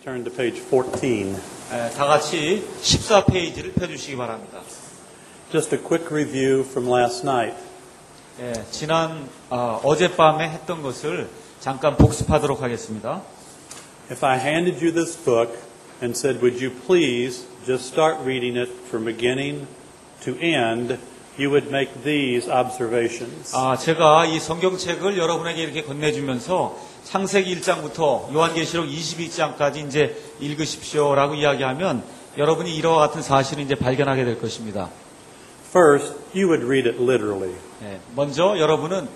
turn to page 14. 다 같이 14페이지를 펴주시기 바랍니다. Just a quick review from last night. 지난 어젯밤에 했던 것을 잠깐 복습하도록 하겠습니다. If I handed you this book and said, would you please just start reading it from beginning to end, you would make these observations. 제가 이 성경책을 여러분에게 이렇게 건네주면서 창세기 1장부터 요한계시록 22장까지 이제 읽으십시오라고 이야기하면 여러분이 이와 같은 사실을 이제 발견하게 될 것입니다. First, you would read it literally. 먼저 여러분은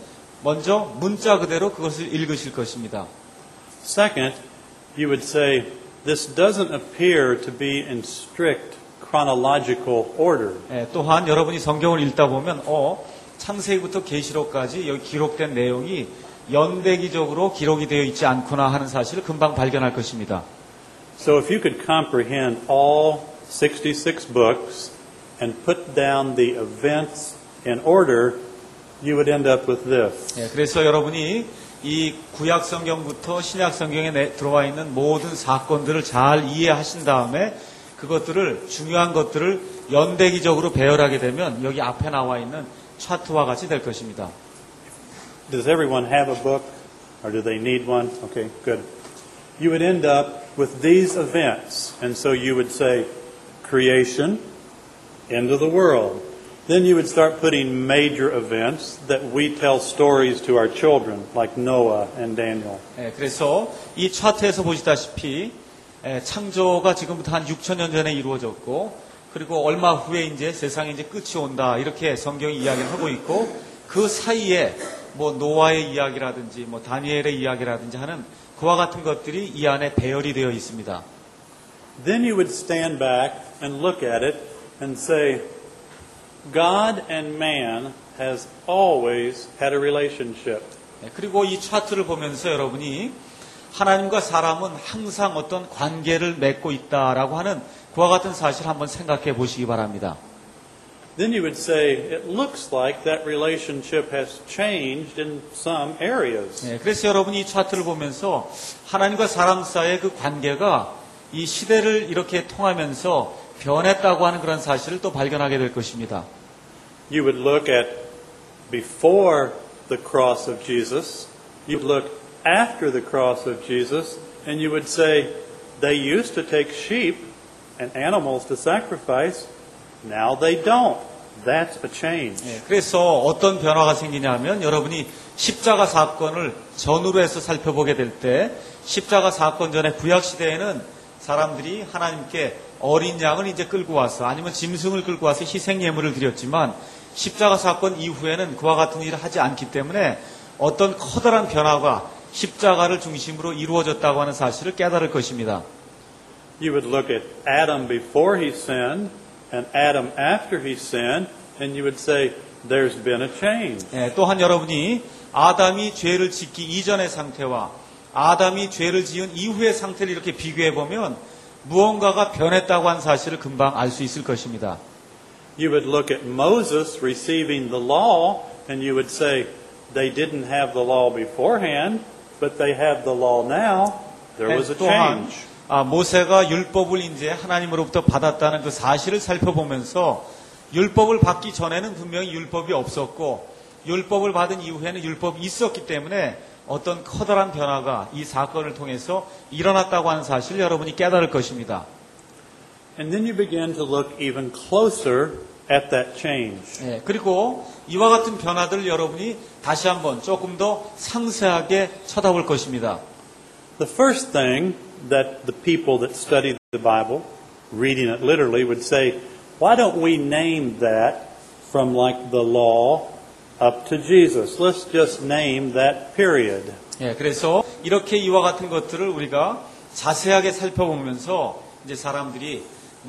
문자 그대로 그것을 읽으실 것입니다. Second, you would say, this doesn't appear to be in strict chronological order. 또한 여러분이 성경을 읽다 보면 창세기부터 계시록까지 여기 기록된 내용이 연대기적으로 기록이 되어 있지 않구나 하는 사실을 금방 발견할 것입니다. So if you could comprehend all 66 books and put down the events in order, you would end up with this. 그래서 여러분이 이 구약 성경부터 신약 성경에 들어와 있는 모든 사건들을 잘 이해하신 다음에 그것들을 중요한 것들을 연대기적으로 배열하게 되면 여기 앞에 나와 있는 차트와 같이 될 것입니다. Does everyone have a book or do they need one? Okay, good. You would end up with these events. And so you would say creation, end of the world. Then you would start putting major events that we tell stories to our children like Noah and Daniel. 그래서 이 차트에서 보시다시피 창조가 지금부터 한 6,000년 전에 이루어졌고 그리고 얼마 후에 이제 세상에 이제 끝이 온다 이렇게 성경이 이야기를 하고 있고 그 사이에 뭐 노아의 이야기라든지 뭐 다니엘의 이야기라든지 하는 그와 같은 것들이 이 안에 배열이 되어 있습니다. Then you would stand back and look at it and say, God and man has always had a relationship. 그리고 이 차트를 보면서 여러분이 하나님과 사람은 항상 어떤 관계를 맺고 있다라고 하는 그와 같은 사실을 한번 생각해 보시기 바랍니다. Then you would say, it looks like that relationship has changed in some areas. 그래서 여러분이 이 차트를 보면서 하나님과 사람 사이의 그 관계가 이 시대를 이렇게 통하면서 변했다고 하는 그런 사실을 또 발견하게 될 것입니다. You would look at before the cross of Jesus. You would look after the cross of Jesus. And you would say, they used to take sheep and animals to sacrifice. Now they don't. That's a change. 그래서 어떤 변화가 생기냐면 여러분이 십자가 사건을 전후로 해서 살펴보게 될 때 십자가 사건 전에 구약 시대에는 사람들이 하나님께 어린 양을 이제 끌고 와서 아니면 짐승을 끌고 와서 희생 예물을 드렸지만 십자가 사건 이후에는 그와 같은 일을 하지 않기 때문에 어떤 커다란 변화가 십자가를 중심으로 이루어졌다고 하는 사실을 깨달을 것입니다. You would look at Adam before he sinned and Adam after he sinned, and you would say, there's been a change. 또한 여러분이 아담이 죄를 짓기 이전의 상태와 아담이 죄를 지은 이후의 상태를 이렇게 비교해 보면 무언가가 변했다고 하는 사실을 금방 알 수 있을 것입니다. You would look at Moses receiving the law, and you would say, they didn't have the law beforehand, but they have the law now. There was a change. 모세가 율법을 이제 하나님으로부터 받았다는 그 사실을 살펴보면서 율법을 받기 전에는 분명히 율법이 없었고 율법을 받은 이후에는 율법이 있었기 때문에 어떤 커다란 변화가 이 사건을 통해서 일어났다고 하는 사실을 여러분이 깨달을 것입니다. And then you begin to look even closer at that change. 그리고 이와 같은 변화들을 여러분이 다시 한번 조금 더 상세하게 쳐다볼 것입니다. The first thing that the people that study the Bible, reading it literally, would say, why don't we name that from like the law up to Jesus? Let's just name that period. 그래서 이렇게 이와 같은 것들을 우리가 자세하게 살펴보면서 이제 사람들이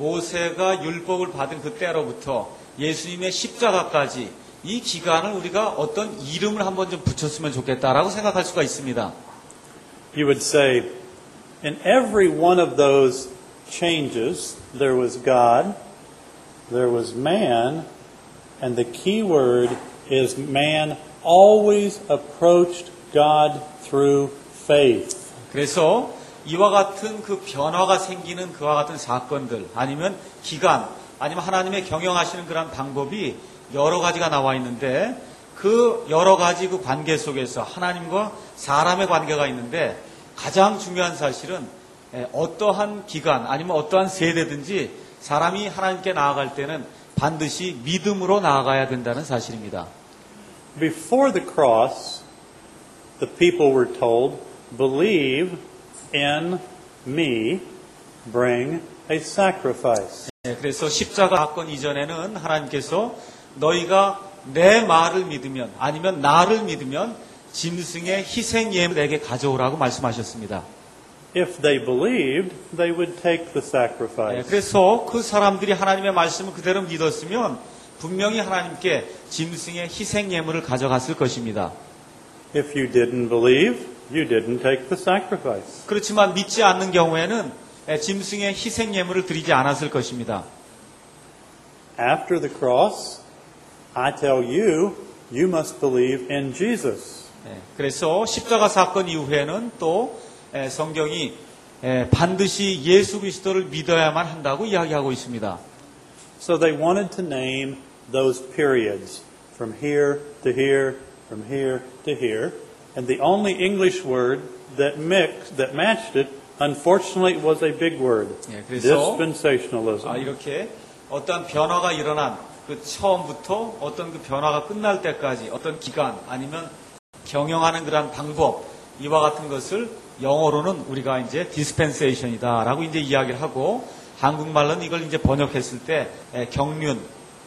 모세가 율법을 받은 그때로부터 예수님의 십자가까지 이 기간을 우리가 어떤 이름을 한번 좀 붙였으면 좋겠다라고 생각할 수가 있습니다. You would say, in every one of those changes, there was God, there was man, and the key word is man always approached God through faith. 그래서 이와 같은 그 변화가 생기는 그와 같은 사건들, 아니면 기간, 아니면 하나님의 경영하시는 그런 방법이 여러 가지가 나와 있는데, 그 여러 가지 그 관계 속에서 하나님과 사람의 관계가 있는데, 가장 중요한 사실은 어떠한 기간, 아니면 어떠한 세대든지 사람이 하나님께 나아갈 때는 반드시 믿음으로 나아가야 된다는 사실입니다. Before the cross, the people were told, believe in me, bring a sacrifice. 그래서 십자가 사건 이전에는 하나님께서 너희가 내 말을 믿으면, 아니면 나를 믿으면 짐승의 희생 예물을 내게 가져오라고 말씀하셨습니다. If they believed, they would take the sacrifice. 그래서 그 사람들이 하나님의 말씀을 그대로 믿었으면 분명히 하나님께 짐승의 희생 예물을 가져갔을 것입니다. If you didn't believe, you didn't take the sacrifice. 그렇지만 믿지 않는 경우에는 짐승의 희생 예물을 드리지 않았을 것입니다. After the cross, I tell you, you must believe in Jesus. 그래서 십자가 사건 이후에는 또 성경이 반드시 예수 그리스도를 믿어야만 한다고 이야기하고 있습니다. So they wanted to name those periods from here to here, from here to here, and the only English word that matched it, unfortunately, was a big word: 그래서 dispensationalism. 이렇게 어떤 변화가 일어난 그 처음부터 어떤 그 변화가 끝날 때까지 어떤 기간 아니면 경영하는 그런 방법 이와 같은 것을 영어로는 우리가 이제 dispensation이다라고 이제 이야기를 하고 한국말로는 이걸 이제 번역했을 때 경륜,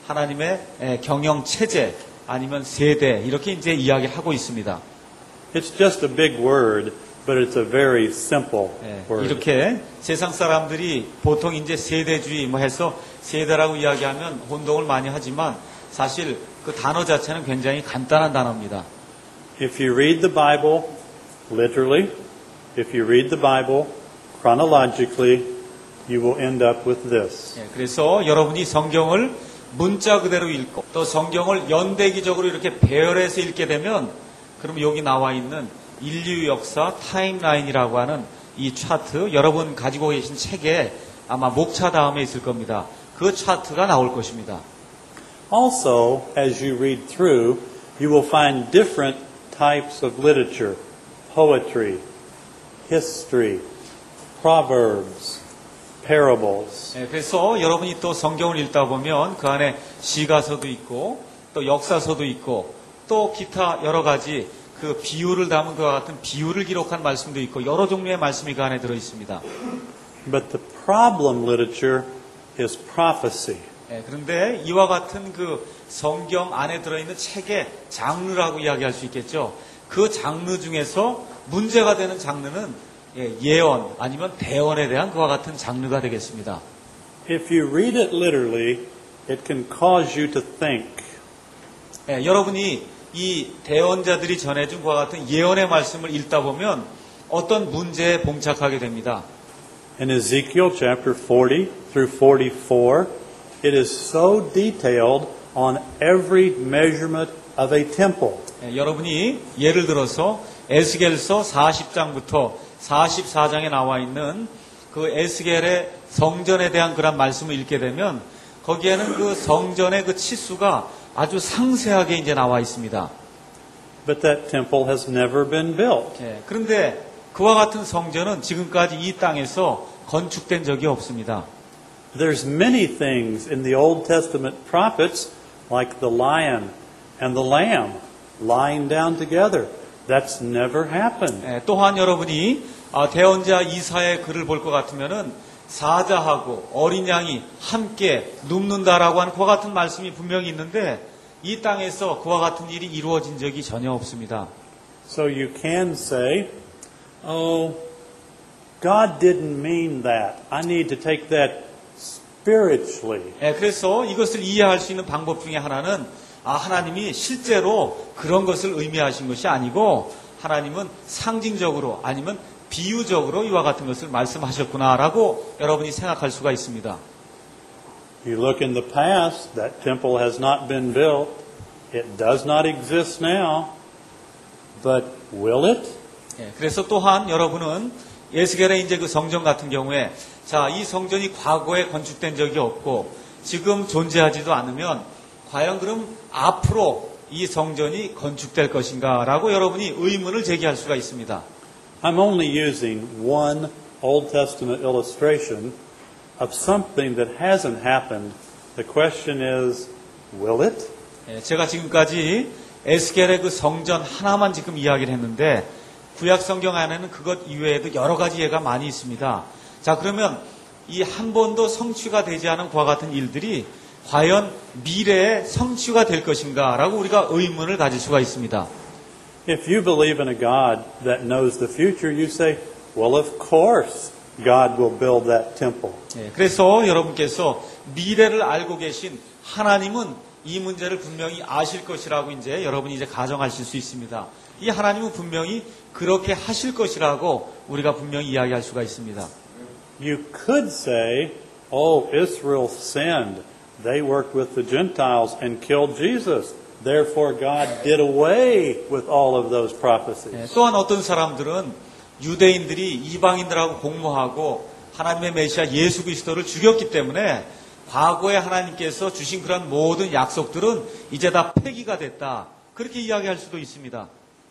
하나님의 경영 체제 아니면 세대 이렇게 이제 이야기하고 있습니다. It's just a big word, but it's a very simple word. 이렇게 세상 사람들이 보통 이제 세대주의 뭐 해서 세대라고 이야기하면 혼동을 많이 하지만 사실 그 단어 자체는 굉장히 간단한 단어입니다. If you read the Bible literally, if you read the Bible chronologically, you will end up with this. 그래서 여러분이 성경을 문자 그대로 읽고 또 성경을 연대기적으로 이렇게 배열해서 읽게 되면 그럼 여기 나와 있는 인류 역사 타임라인이라고 하는 이 차트 여러분 가지고 계신 책에 아마 목차 다음에 있을 겁니다. 그 차트가 나올 것입니다. Also, as you read through, you will find different types of literature: poetry, history, proverbs, parables. 그래서 여러분이 또 성경을 읽다 보면 그 안에 시가서도 있고 또 역사서도 있고 또 기타 여러 가지 그 비유를 담은 그와 같은 비유를 기록한 말씀도 있고 여러 종류의 말씀이 그 안에 들어 있습니다. But the problem literature is prophecy. 그런데 이와 같은 그 성경 안에 들어있는 책의 장르라고 이야기할 수 있겠죠. 그 장르 중에서 문제가 되는 장르는 예언 아니면 대언에 대한 그와 같은 장르가 되겠습니다. If you read it literally, it can cause you to think. 여러분이 이 대언자들이 전해준 그와 같은 예언의 말씀을 읽다 보면 어떤 문제에 봉착하게 됩니다. In Ezekiel chapter 40 through 44, it is so detailed on every measurement of a temple. 여러분이 예를 들어서 에스겔서 40장부터 44장에 나와 있는 그 에스겔의 성전에 대한 그런 말씀을 읽게 되면 거기에는 그 성전의 그 치수가 아주 상세하게 이제 나와 있습니다. But that temple has never been built. 그런데 그와 같은 성전은 지금까지 이 땅에서 건축된 적이 없습니다. There's many things in the Old Testament prophets, like the lion and the lamb lying down together. That's never happened. 또한 여러분이 대언자 이사의 글을 볼 것 같으면은 사자하고 어린 양이 함께 눕는다라고 하는 그와 같은 말씀이 분명히 있는데 이 땅에서 그와 같은 일이 이루어진 적이 전혀 없습니다. So you can say, oh, God didn't mean that. I need to take that spiritually. 그래서 이것을 이해할 수 있는 방법 중에 하나는 하나님이 실제로 그런 것을 의미하신 것이 아니고 하나님은 상징적으로 아니면 비유적으로 이와 같은 것을 말씀하셨구나라고 여러분이 생각할 수가 있습니다. You look in the past, that temple has not been built. It does not exist now. But will it? 그래서 또한 여러분은 에스겔의 이제 그 성전 같은 경우에 자, 이 성전이 과거에 건축된 적이 없고 지금 존재하지도 않으면 과연 그럼 앞으로 이 성전이 건축될 것인가라고 여러분이 의문을 제기할 수가 있습니다. I'm only using one Old Testament illustration of something that hasn't happened. The question is, will it? 제가 지금까지 에스겔의 그 성전 하나만 지금 이야기를 했는데 구약 성경 안에는 그것 이외에도 여러 가지 예가 많이 있습니다. 자, 그러면 이 한 번도 성취가 되지 않은 그와 같은 일들이 과연 미래에 성취가 될 것인가라고 우리가 의문을 가질 수가 있습니다. If you believe in a God that knows the future, you say, well, of course God will build that temple. 그래서 여러분께서 미래를 알고 계신 하나님은 이 문제를 분명히 아실 것이라고 이제 여러분이 이제 가정하실 수 있습니다. 이 하나님은 분명히 그렇게 하실 것이라고 우리가 분명히 이야기할 수가 있습니다. You could say, oh, Israel sinned. They worked with the Gentiles and killed Jesus. Therefore, God did away with all of those prophecies. 또한 어떤 사람들은 유대인들이 이방인들하고 공모하고 하나님의 메시아 예수 그리스도를 죽였기 때문에 과거에 하나님께서 주신 그런 모든 약속들은 이제 다 폐기가 됐다. 그렇게 이야기할 수도 있습니다.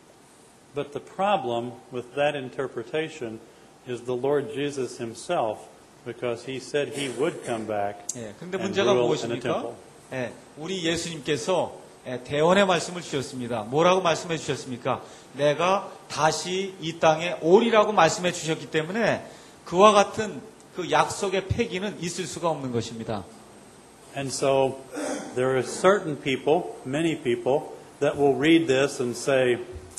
But the problem with that interpretation is the Lord Jesus himself, because he said he would come back 그런데 and 문제가 rule in a 무엇입니까? temple. 우리 예수님께서 대언의 말씀을 주셨습니다. 뭐라고 말씀해 주셨습니까? 내가 다시 이 땅에 오리라고 말씀해 주셨기 때문에 그와 같은 그 약속의 폐기는 있을 수가 없는 것입니다. And so there are certain people, many people, that will read this and say,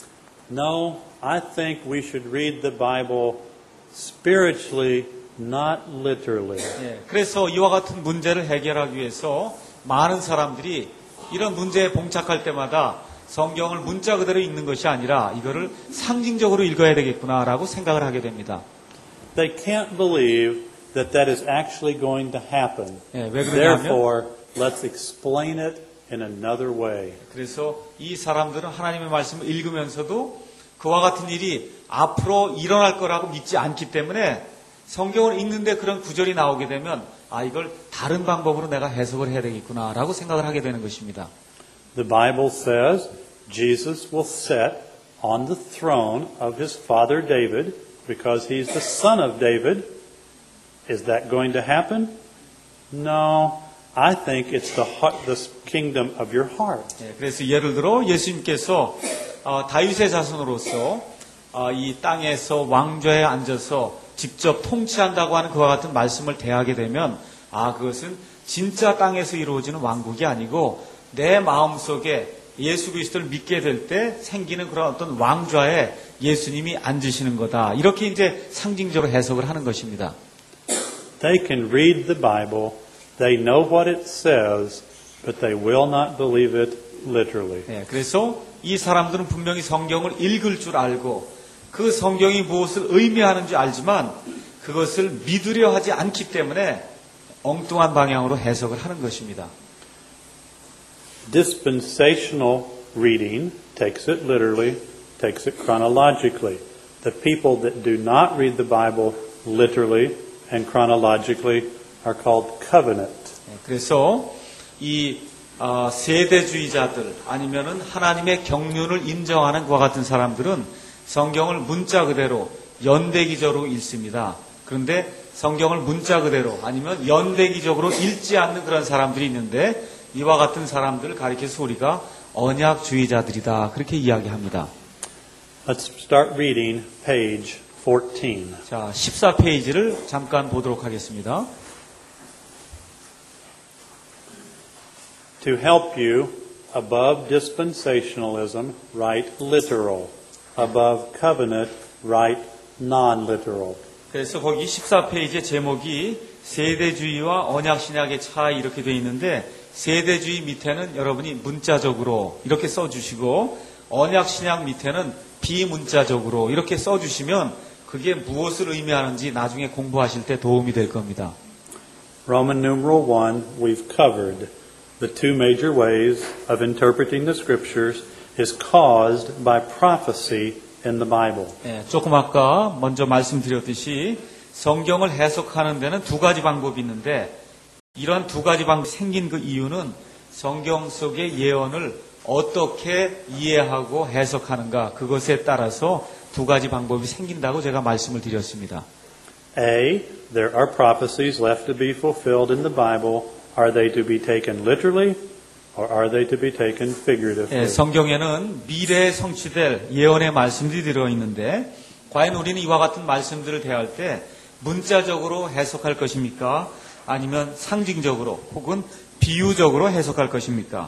no, I think we should read the Bible spiritually, not literally. 그래서 이와 같은 문제를 해결하기 위해서 많은 사람들이 이런 문제에 봉착할 때마다 성경을 문자 그대로 읽는 것이 아니라 이거를 상징적으로 읽어야 되겠구나라고 생각을 하게 됩니다. They can't believe that that is actually going to happen. 왜 그러냐면 Therefore, let's explain it in another way. 그래서 이 사람들은 하나님의 말씀을 읽으면서도 그와 같은 일이 앞으로 일어날 거라고 믿지 않기 때문에 성경을 읽는데 그런 구절이 나오게 되면 이걸 다른 방법으로 내가 해석을 해야 되겠구나라고 생각을 하게 되는 것입니다. The Bible says Jesus will sit on the throne of his father David because he's the son of David. Is that going to happen? No. I think it's the kingdom of your heart. 그래서 예를 들어 예수님께서 다윗의 자손으로서 이 땅에서 왕좌에 앉아서 직접 통치한다고 하는 그와 같은 말씀을 대하게 되면 그것은 진짜 땅에서 이루어지는 왕국이 아니고 내 마음속에 예수 그리스도를 믿게 될 때 생기는 그런 어떤 왕좌에 예수님이 앉으시는 거다. 이렇게 이제 상징적으로 해석을 하는 것입니다. They can read the Bible, they know what it says, but they will not believe it literally. 그래서 이 사람들은 분명히 성경을 읽을 줄 알고 그 성경이 무엇을 의미하는지 알지만 그것을 믿으려 하지 않기 때문에 엉뚱한 방향으로 해석을 하는 것입니다. Dispensational reading takes it literally, takes it chronologically. The people that do not read the Bible literally and chronologically are called covenant. 그래서 이 세대주의자들 아니면은 하나님의 경륜을 인정하는 그와 같은 사람들은 성경을 문자 그대로 연대기적으로 읽습니다. 그런데 성경을 문자 그대로 아니면 연대기적으로 읽지 않는 그런 사람들이 있는데 이와 같은 사람들을 가리켜서 우리가 언약주의자들이다 그렇게 이야기합니다. Let's start reading page 14. 자, 14페이지를 잠깐 보도록 하겠습니다. To help you, above dispensationalism, write literal. Above covenant, write non-literal. 그래서 거기 14페이지의 제목이 세대주의와 언약신약의 차이 이렇게 되어 있는데 세대주의 밑에는 여러분이 문자적으로 이렇게 써주시고 언약신약 밑에는 비문자적으로 이렇게 써주시면 그게 무엇을 의미하는지 나중에 공부하실 때 도움이 될 겁니다. Roman numeral 1, we've covered. The two major ways of interpreting the scriptures is caused by prophecy in the Bible. 조금 아까 먼저 말씀드렸듯이 성경을 해석하는 데는 두 가지 방법이 있는데 이런 두 가지 방법이 생긴 그 이유는 성경 속의 예언을 어떻게 이해하고 해석하는가 그것에 따라서 두 가지 방법이 생긴다고 제가 말씀을 드렸습니다. A, there are prophecies left to be fulfilled in the Bible. Are they to be taken literally or are they to be taken figuratively? 성경에는 미래에 성취될 예언의 말씀들이 들어있는데 과연 우리는 이와 같은 말씀들을 대할 때 문자적으로 해석할 것입니까? 아니면 상징적으로 혹은 비유적으로 해석할 것입니까?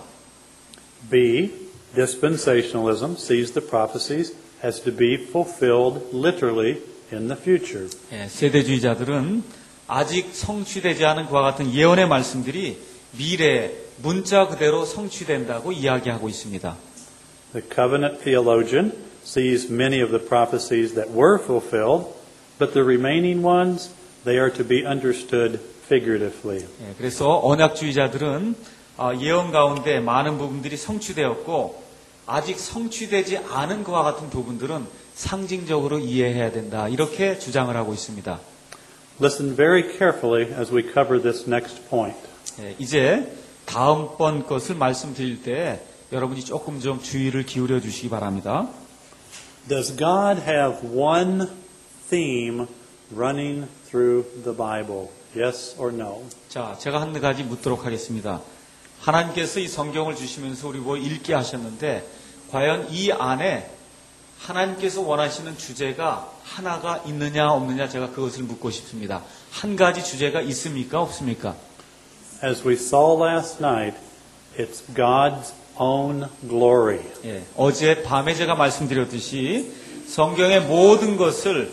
B, dispensationalism sees the prophecies as to be fulfilled literally in the future. 세대주의자들은 아직 성취되지 않은 그와 같은 예언의 말씀들이 미래에 문자 그대로 성취된다고 이야기하고 있습니다. The covenant theologian sees many of the prophecies that were fulfilled, but the remaining ones, they are to be understood figuratively. 그래서 언약주의자들은 예언 가운데 많은 부분들이 성취되었고 아직 성취되지 않은 그와 같은 부분들은 상징적으로 이해해야 된다. 이렇게 주장을 하고 있습니다. Listen very carefully as we cover this next point. 이제 다음번 것을 말씀드릴 때 여러분이 조금 좀 주의를 기울여 주시기 바랍니다. Does God have one theme running through the Bible? Yes or no? 자, 제가 한 가지 묻도록 하겠습니다. 하나님께서 이 성경을 주시면서 우리 뭐 읽게 하셨는데 과연 이 안에 하나님께서 원하시는 주제가 하나가 있느냐 없느냐 제가 그것을 묻고 싶습니다. 한 가지 주제가 있습니까 없습니까? As we saw last night, it's God's own glory. 어제 밤에 제가 말씀드렸듯이 성경의 모든 것을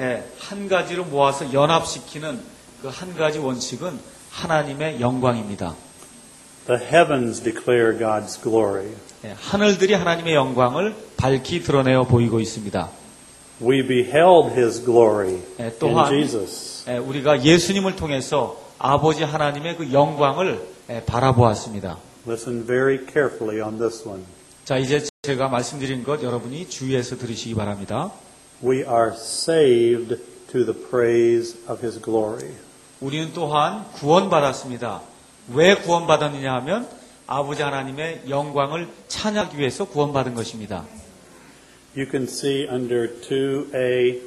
한 가지로 모아서 연합시키는 그 한 가지 원칙은 하나님의 영광입니다. The heavens declare God's glory. 하늘들이 하나님의 영광을 밝히 드러내어 보이고 있습니다. We beheld His glory 또한 in Jesus. 우리가 예수님을 통해서 아버지 하나님의 그 영광을 바라보았습니다. Listen very carefully on this one. 자, 이제 제가 말씀드린 것 여러분이 주의해서 들으시기 바랍니다. We are saved to the praise of His glory. 우리는 또한 구원받았습니다. 왜 구원받았느냐 하면 아버지 하나님의 영광을 찬양하기 위해서 구원받은 것입니다. You can see under 2a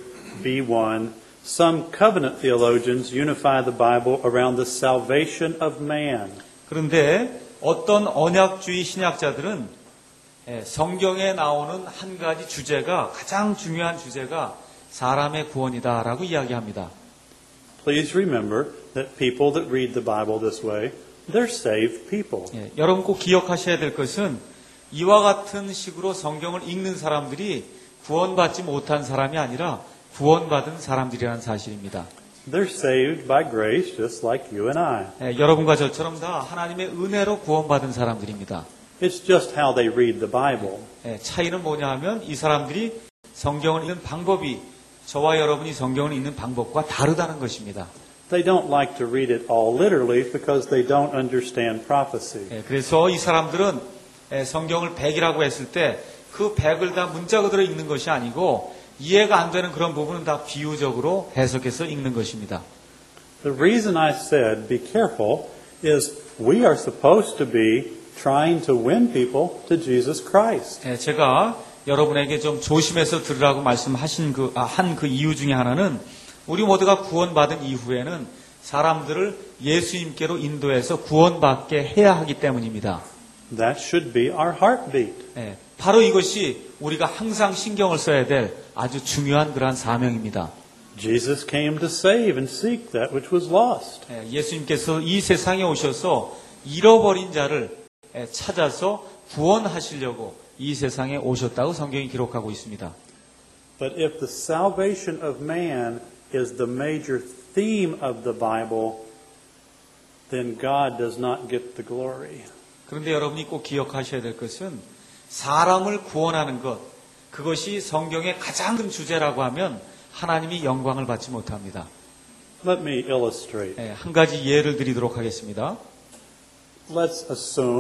b1 some covenant theologians unify the Bible around the salvation of man. 그런데 어떤 언약주의 신학자들은 성경에 나오는 한 가지 주제가 가장 중요한 주제가 사람의 구원이다라고 이야기합니다. Please remember that people that read the Bible this way, they're saved people. 여러분 꼭 기억하셔야 될 것은 이와 같은 식으로 성경을 읽는 사람들이 구원받지 못한 사람이 아니라 구원받은 사람들이라는 사실입니다. They're saved by grace just like you and I. 여러분과 저처럼 다 하나님의 은혜로 구원받은 사람들입니다. It's just how they read the Bible. 차이는 뭐냐 하면 이 사람들이 성경을 읽는 방법이 저와 여러분이 성경을 읽는 방법과 다르다는 것입니다. They don't like to read it all literally because they don't understand prophecy. 그래서 이 사람들은 성경을 100이라고 했을 때 그 100을 다 문자 그대로 읽는 것이 아니고 이해가 안 되는 그런 부분은 다 비유적으로 해석해서 읽는 것입니다. The reason I said be careful is we are supposed to be trying to win people to Jesus Christ. 제가 여러분에게 좀 조심해서 들으라고 말씀하신 한 그 이유 중에 하나는 우리 모두가 구원받은 이후에는 사람들을 예수님께로 인도해서 구원받게 해야 하기 때문입니다. That should be our heartbeat. 바로 이것이 우리가 항상 신경을 써야 될 아주 중요한 그러한 사명입니다. Jesus came to save and seek that which was lost. 예수님께서 이 세상에 오셔서 잃어버린 자를 찾아서 구원하시려고 이 세상에 오셨다고 성경이 기록하고 있습니다. But if the salvation of man is the major theme of the Bible, then God does not get the glory. 그런데 여러분이 꼭 기억하셔야 될 것은 사람을 구원하는 것, 그것이 성경의 가장 큰 주제라고 하면 하나님이 영광을 받지 못합니다. Let me illustrate. 한 가지 예를 드리도록 하겠습니다. Let's assume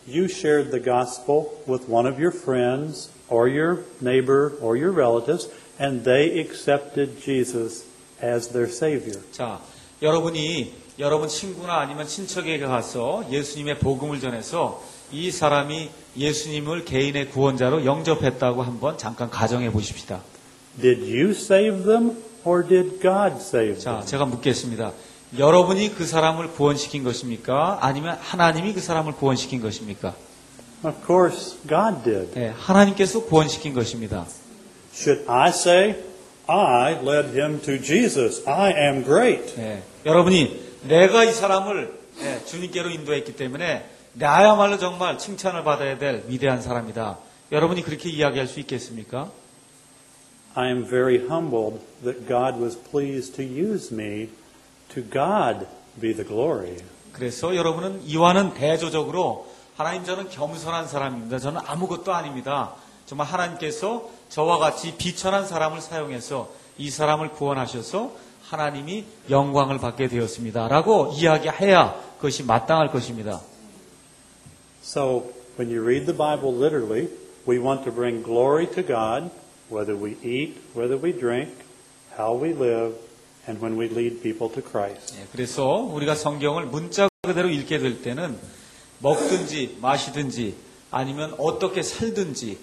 you shared the gospel with one of your friends or your neighbor or your relatives, and they accepted Jesus as their Savior. 자, 여러분이 여러분 친구나 아니면 친척에게 가서 예수님의 복음을 전해서 이 사람이 예수님을 개인의 구원자로 영접했다고 한번 잠깐 가정해 보십시다. Did you save them or did God save 자, them? 제가 묻겠습니다. 여러분이 그 사람을 구원시킨 것입니까? 아니면 하나님이 그 사람을 구원시킨 것입니까? Of course, God did. 네, 하나님께서 구원시킨 것입니다. Should I say, I led him to Jesus. I am great. 네, 여러분이 내가 이 사람을 주님께로 인도했기 때문에 나야말로 정말 칭찬을 받아야 될 위대한 사람이다. 여러분이 그렇게 이야기할 수 있겠습니까? I am very humbled that God was pleased to use me. To God be the glory. 그래서 여러분은 이와는 대조적으로 하나님 저는 겸손한 사람입니다. 저는 아무것도 아닙니다. 정말 하나님께서 저와 같이 비천한 사람을 사용해서 이 사람을 구원하셔서 하나님이 영광을 받게 되었습니다. 라고 이야기해야 그것이 마땅할 것입니다. So, when you read the Bible literally, we want to bring glory to God, whether we eat, whether we drink, how we live, and when we lead people to Christ. 그래서 우리가 성경을 문자 그대로 읽게 될 때는 먹든지 마시든지 아니면 어떻게 살든지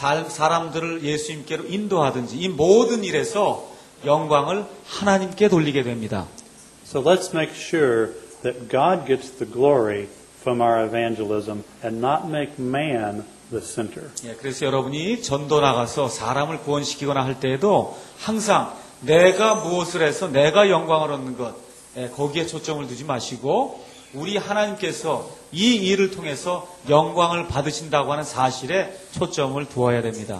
사람들을 예수님께로 인도하든지 이 모든 일에서 영광을 하나님께 돌리게 됩니다. So let's make sure that God gets the glory from our evangelism and not make man the center. 그래서 여러분이 전도 나가서 사람을 구원시키거나 할 때에도 항상 내가 무엇을 해서 내가 영광을 얻는 것 거기에 초점을 두지 마시고 우리 하나님께서 이 일을 통해서 영광을 받으신다고 하는 사실에 초점을 두어야 됩니다.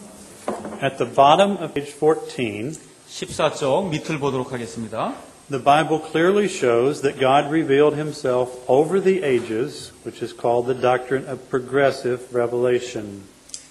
At the bottom of page 14, 14쪽 밑을 보도록 하겠습니다. the Bible clearly shows that God revealed himself over the ages, which is called the doctrine of progressive revelation.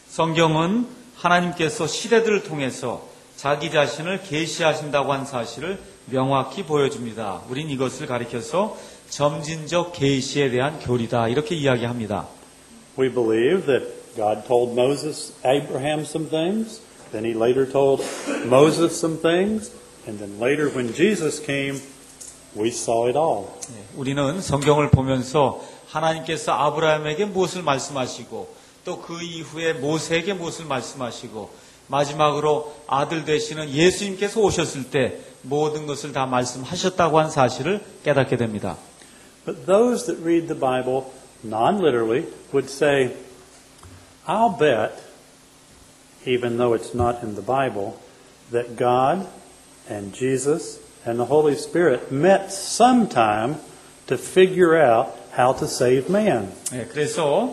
성경은 하나님께서 시대들을 통해서 자기 자신을 계시하신다고 한 사실을 명확히 보여줍니다. 우린 이것을 가리켜서 점진적 계시에 대한 교리다 이렇게 이야기합니다. We believe that God told Moses, Abraham some things, then he later told Moses some things, and then later when Jesus came, we saw it all. 우리는 성경을 보면서 하나님께서 아브라함에게 무엇을 말씀하시고 또 그 이후에 모세에게 무엇을 말씀하시고 마지막으로 아들 되시는 예수님께서 오셨을 때 모든 것을 다 말씀하셨다고 한 사실을 깨닫게 됩니다. But those that read the Bible non-literally would say, I'll bet, even though it's not in the Bible, that God and Jesus and the Holy Spirit met sometime to figure out how to save man. 그래서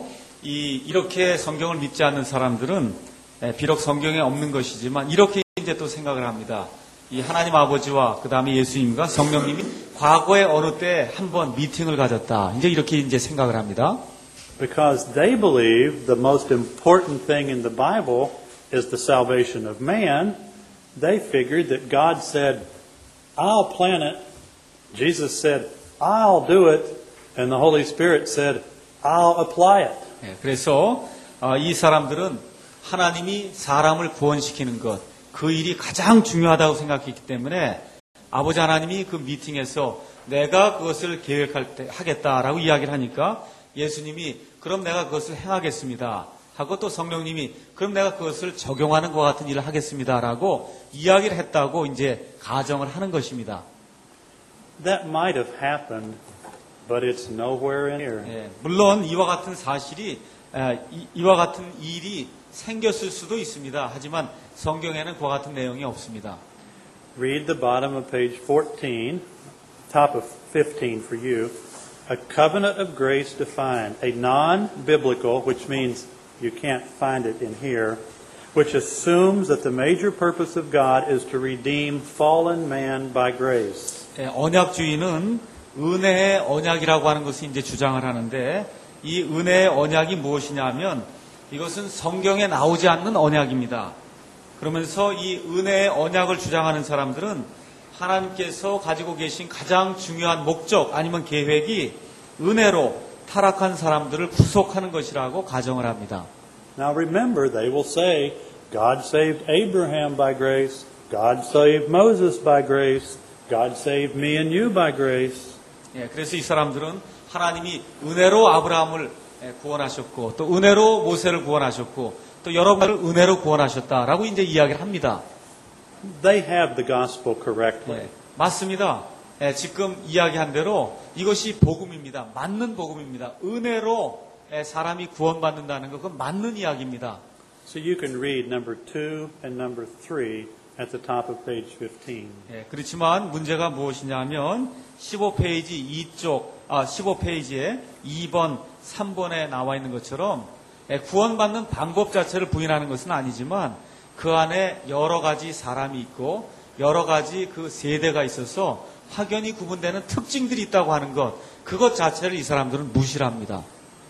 이렇게 성경을 믿지 않는 사람들은 비록 성경에 없는 것이지만 이렇게 이제 또 생각을 합니다. 이 하나님 아버지와 그 다음에 예수님과 성령님이 과거에 어느 때 한번 미팅을 가졌다. 이제 이렇게 이제 생각을 합니다. Because they believe the most important thing in the Bible is the salvation of man, they figured that God said, I'll plan it. Jesus said, I'll do it. And the Holy Spirit said, I'll apply it. 그래서 이 사람들은 하나님이 사람을 구원시키는 것, 그 일이 가장 중요하다고 생각했기 때문에 아버지 하나님이 그 미팅에서 내가 그것을 계획할 때 하겠다라고 이야기를 하니까 예수님이 그럼 내가 그것을 행하겠습니다 하고 또 성령님이 그럼 내가 그것을 적용하는 것 같은 일을 하겠습니다라고 이야기를 했다고 이제 가정을 하는 것입니다. That might have happened, but it's nowhere in here. 물론 이와 같은 사실이 이와 같은 일이 생겼을 수도 있습니다. 하지만 성경에는 그와 같은 내용이 없습니다. Read the bottom of page 14, top of 15 for you. A covenant of grace defined, a non-biblical, which means you can't find it in here, which assumes that the major purpose of God is to redeem fallen man by grace. 언약주의는 은혜의 언약이라고 하는 것을 이제 주장을 하는데 이 은혜의 언약이 무엇이냐면 이것은 성경에 나오지 않는 언약입니다. 그러면서 이 은혜의 언약을 주장하는 사람들은 하나님께서 가지고 계신 가장 중요한 목적 아니면 계획이 은혜로 타락한 사람들을 구속하는 것이라고 가정을 합니다. Now remember, they will say, God saved Abraham by grace, God saved Moses by grace, God saved me and you by grace. 예, 그래서 이 사람들은 하나님이 은혜로 아브라함을 구원하셨고 또 은혜로 모세를 구원하셨고 또 여러분을 은혜로 구원하셨다라고 이제 이야기를 합니다. They have the gospel correctly. 예, 맞습니다. 예, 지금 이야기한 대로 이것이 복음입니다. 맞는 복음입니다. 은혜로 사람이 구원받는다는 것, 그건 맞는 이야기입니다. So you can read number 2 and number 3 at the top of page 15. 예, 그렇지만 문제가 무엇이냐면 15페이지 15페이지에 2번, 3번에 나와 있는 것처럼 구원받는 방법 자체를 부인하는 것은 아니지만 그 안에 여러 가지 사람이 있고 여러 가지 그 세대가 있어서 확연히 구분되는 특징들이 있다고 하는 것, 그것 자체를 이 사람들은 무시를 합니다.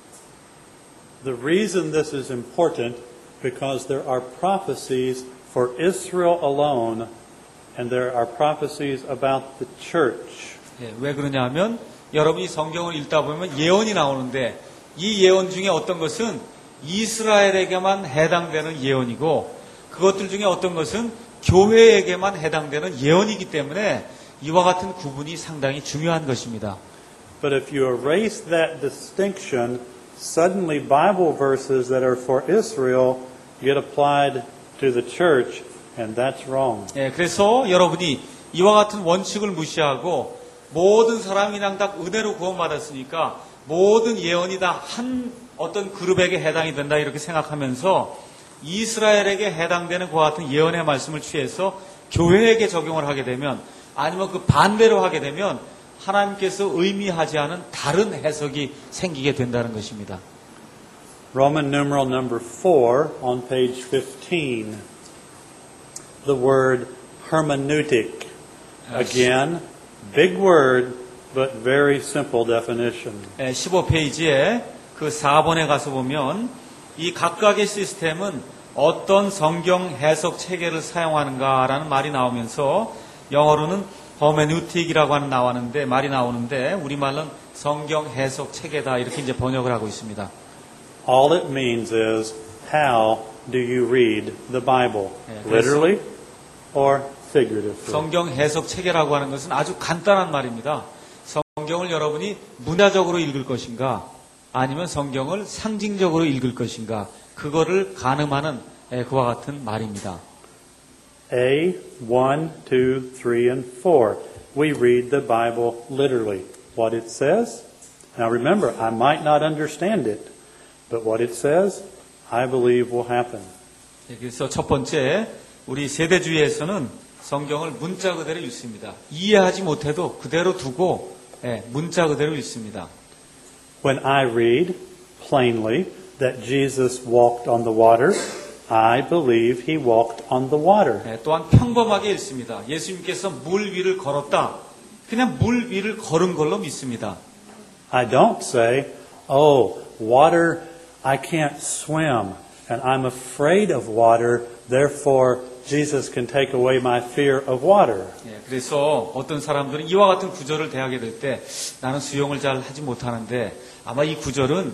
The reason this is important because there are prophecies for Israel alone and there are prophecies about the church. 예, 왜 그러냐면 여러분이 성경을 읽다 보면 예언이 나오는데 이 예언 중에 어떤 것은 이스라엘에게만 해당되는 예언이고 그것들 중에 어떤 것은 교회에게만 해당되는 예언이기 때문에 이와 같은 구분이 상당히 중요한 것입니다. But if you erase that distinction, suddenly Bible verses that are for Israel get applied to the church, and that's wrong. 예, 그래서 여러분이 이와 같은 원칙을 무시하고 모든 사람이 그냥 다 은혜로 구원받았으니까 모든 예언이 다 한 어떤 그룹에게 해당이 된다 이렇게 생각하면서 이스라엘에게 해당되는 그와 같은 예언의 말씀을 취해서 교회에게 적용을 하게 되면 아니면 그 반대로 하게 되면 하나님께서 의미하지 않은 다른 해석이 생기게 된다는 것입니다. Roman numeral number 4 on page 15. The word hermeneutic. Again, big word, but very simple definition. 15페이지에 그 4번에 가서 보면 이 각각의 시스템은 어떤 성경 해석 체계를 사용하는가라는 말이 나오면서 영어로는 허메뉴틱이라고 하는 말이 나오는데 우리말로는 성경 해석 체계다 이렇게 이제 번역을 하고 있습니다. All it means is how do you read the Bible? Literally or figuratively? 성경 해석 체계라고 하는 것은 아주 간단한 말입니다. 성경을 여러분이 문화적으로 읽을 것인가 아니면 성경을 상징적으로 읽을 것인가 그거를 가늠하는 그와 같은 말입니다. A, 1, 2, 3, and 4. We read the Bible literally. What it says. Now remember, I might not understand it, but what it says, I believe will happen. 그래서 첫 번째, 우리 세대주의에서는 성경을 문자 그대로 읽습니다. 이해하지 못해도 그대로 두고 문자 그대로 읽습니다. When I read plainly that Jesus walked on the water, I believe he walked on the water. 또한 평범하게 읽습니다. 예수님께서 물 위를 걸었다. 그냥 물 위를 걸은 걸로 믿습니다. I don't say, oh, water, I can't swim, and I'm afraid of water, therefore Jesus can take away my fear of water. 그래서 어떤 사람들은 이와 같은 구절을 대하게 될 때 나는 수영을 잘 하지 못하는데 아마 이 구절은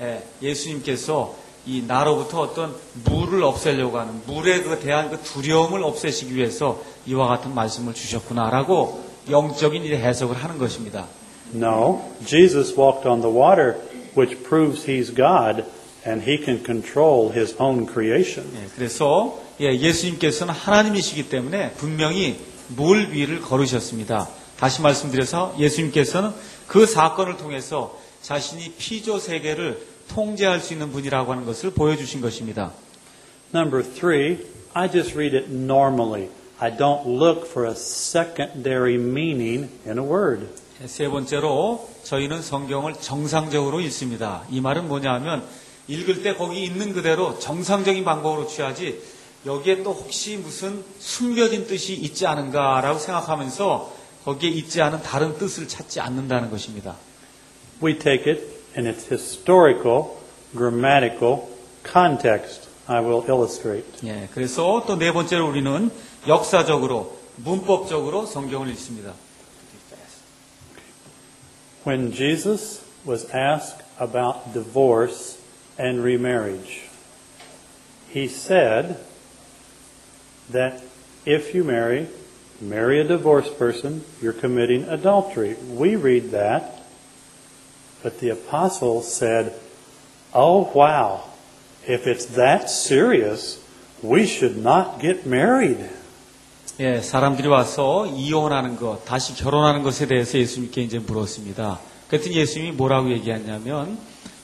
예수님께서 이 나로부터 어떤 물을 없애려고 하는 물에 대한 그 두려움을 없애시기 위해서 이와 같은 말씀을 주셨구나라고 영적인 해석을 하는 것입니다. No, Jesus walked on the water, which proves he's God and he can control his own creation. 그래서 예수님께서는 하나님이시기 때문에 분명히 물 위를 걸으셨습니다. 다시 말씀드려서 예수님께서는 그 사건을 통해서 자신이 피조 세계를 통제할 수 있는 분이라고 하는 것을 보여주신 것입니다. Number 3, I just read it normally. I don't look for a secondary meaning in a word. 세 번째로 저희는 성경을 정상적으로 읽습니다. 이 말은 뭐냐 하면 읽을 때 거기 있는 그대로 정상적인 방법으로 취하지 여기에 또 혹시 무슨 숨겨진 뜻이 있지 않은가라고 생각하면서 거기에 있지 않은 다른 뜻을 찾지 않는다는 것입니다. We take it in its historical, grammatical context. I will illustrate. 그래서 또 네 번째로 우리는 역사적으로, 문법적으로 성경을 읽습니다. When Jesus was asked about divorce and remarriage. He said that if you marry a divorced person, you're committing adultery. We read that, but the apostle said, oh wow, if it's that serious, we should not get married. 예, 사람들이 와서 이혼하는 것, 다시 결혼하는 것에 대해서 예수님께 이제 물었습니다. 그랬더니 예수님이 뭐라고 얘기했냐면,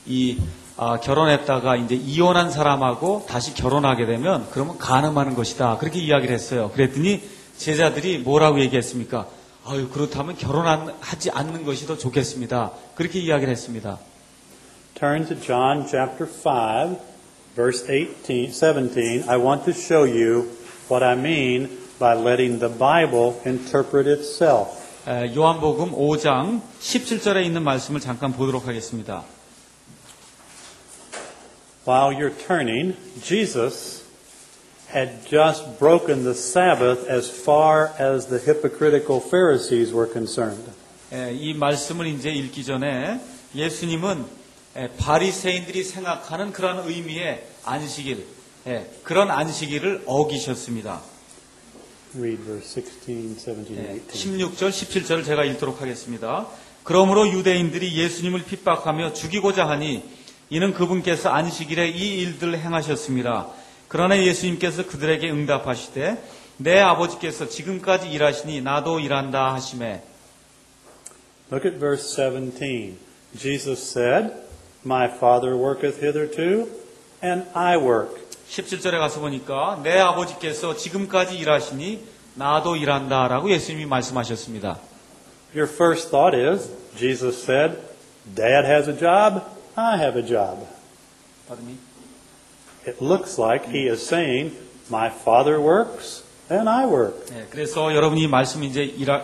결혼했다가 이제 이혼한 사람하고 다시 결혼하게 되면 그러면 간음하는 것이다. 그렇게 이야기를 했어요. 그랬더니 제자들이 뭐라고 얘기했습니까? 아유, 그렇다면 결혼하지 않는 것이 더 좋겠습니다. 그렇게 이야기를 했습니다. Turn to John chapter 5, verse 17. I want to show you what I mean by letting the Bible interpret itself. 요한복음 5장 17절에 있는 말씀을 잠깐 보도록 하겠습니다. While you're turning, Jesus had just broken the Sabbath as far as the hypocritical Pharisees were concerned. 이 말씀을 이제 읽기 전에 예수님은 바리새인들이 생각하는 그런 의미의 안식일, 그런 안식일을 어기셨습니다. Read verse 16, 17, and 18. 16절, 17절을 제가 읽도록 하겠습니다. 그러므로 유대인들이 예수님을 핍박하며 죽이고자 하니 이는 그분께서 안식일에 이 일들을 행하셨습니다. 그러나 예수님께서 그들에게 응답하시되 내 아버지께서 지금까지 일하시니 나도 일한다 하시매. Look at verse 17. Jesus said, My Father worketh hitherto, and I work. 17절에 가서 보니까 내 아버지께서 지금까지 일하시니 나도 일한다라고 예수님이 말씀하셨습니다. Your first thought is, Jesus said, Dad has a job, I have a job. Pardon me? It looks like he is saying, My Father works, and I work. 그래서 여러분이 이 말씀 이제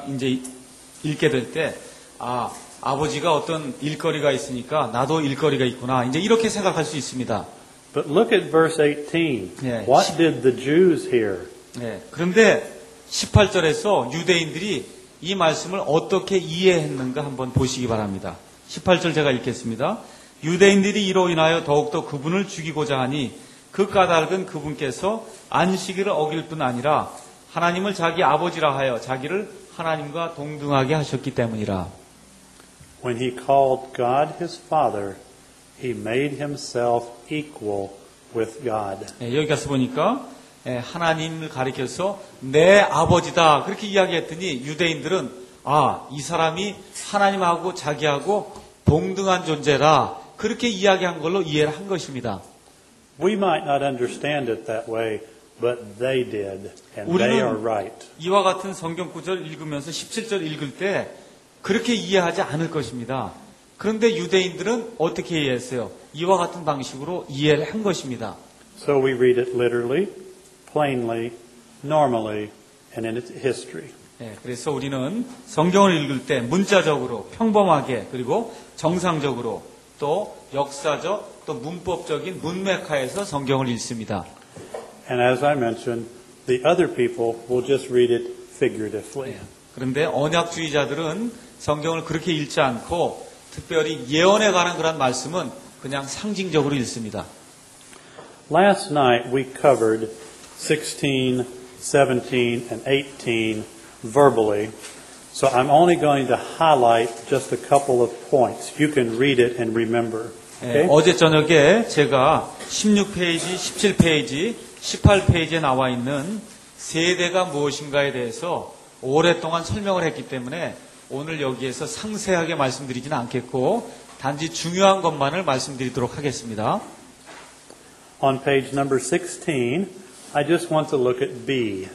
읽게 될 때, 아버지가 어떤 일거리가 있으니까 나도 일거리가 있구나. 이제 이렇게 생각할 수 있습니다. But look at verse 18. Yeah. What did the Jews hear? 그런데 18절에서 유대인들이 이 말씀을 어떻게 이해했는가 한번 보시기 바랍니다. 18절 제가 읽겠습니다. 유대인들이 이로 인하여 더욱더 그분을 죽이고자 하니 그 까닭은 그분께서 안식일을 어길 뿐 아니라 하나님을 자기 아버지라 하여 자기를 하나님과 동등하게 하셨기 때문이라. When he called God his Father, he made himself equal with God. 여기 가서 보니까 하나님을 가리켜서 내 아버지다 그렇게 이야기했더니 유대인들은 이 사람이 하나님하고 자기하고 동등한 존재라 그렇게 이야기한 걸로 이해를 한 것입니다. We might not understand it that way, but they did, and they are right. 이와 같은 성경 구절 읽으면서 17절 읽을 때 그렇게 이해하지 않을 것입니다. 그런데 유대인들은 어떻게 이해했어요? 이와 같은 방식으로 이해를 한 것입니다. So we read it literally, plainly, normally, and in its history. 그래서 우리는 성경을 읽을 때 문자적으로, 평범하게, 그리고 정상적으로, 또 역사적, 또 문법적인 문맥하에서 성경을 읽습니다. And as I mentioned, the other people will just read it figuratively. 그런데 언약주의자들은 성경을 그렇게 읽지 않고 특별히 예언에 관한 그런 말씀은 그냥 상징적으로 읽습니다. Last night we covered 16, 17, and 18 verbally, so I'm only going to highlight just a couple of points. You can read it and remember. Okay? 어제 저녁에 제가 16페이지, 17페이지, 18페이지에 나와 있는 세대가 무엇인가에 대해서 오랫동안 설명을 했기 때문에 오늘 여기에서 상세하게 말씀드리지는 않겠고 단지 중요한 것만을 말씀드리도록 하겠습니다. On page number 16, I just want to look at B.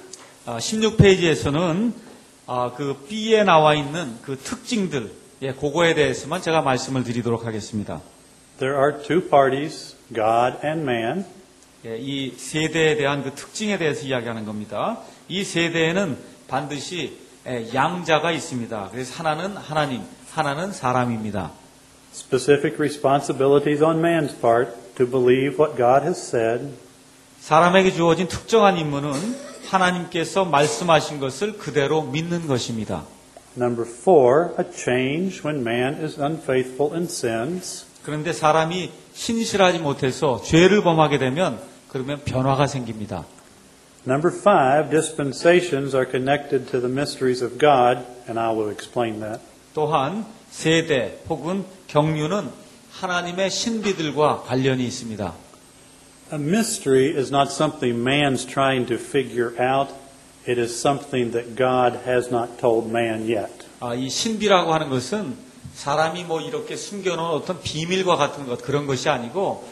16페이지에서는 그 B에 나와 있는 그 특징들, 그거에 대해서만 제가 말씀을 드리도록 하겠습니다. There are two parties, God and man. 이 세대에 대한 그 특징에 대해서 이야기하는 겁니다. 이 세대에는 반드시 양자가 있습니다. 그래서 하나는 하나님, 하나는 사람입니다. Specific responsibilities on man's part to believe what God has said. 사람에게 주어진 특정한 임무는 하나님께서 말씀하신 것을 그대로 믿는 것입니다. Number 4, a change when man is unfaithful and sins. 그런데 사람이 신실하지 못해서 죄를 범하게 되면 그러면 변화가 생깁니다. Number 5, dispensations are connected to the mysteries of God, and I will explain that. 또한 세대 혹은 경륜은 하나님의 신비들과 관련이 있습니다. A mystery is not something man's trying to figure out. It is something that God has not told man yet. 이 신비라고 하는 것은 사람이 뭐 이렇게 숨겨놓은 어떤 비밀과 같은 것 그런 것이 아니고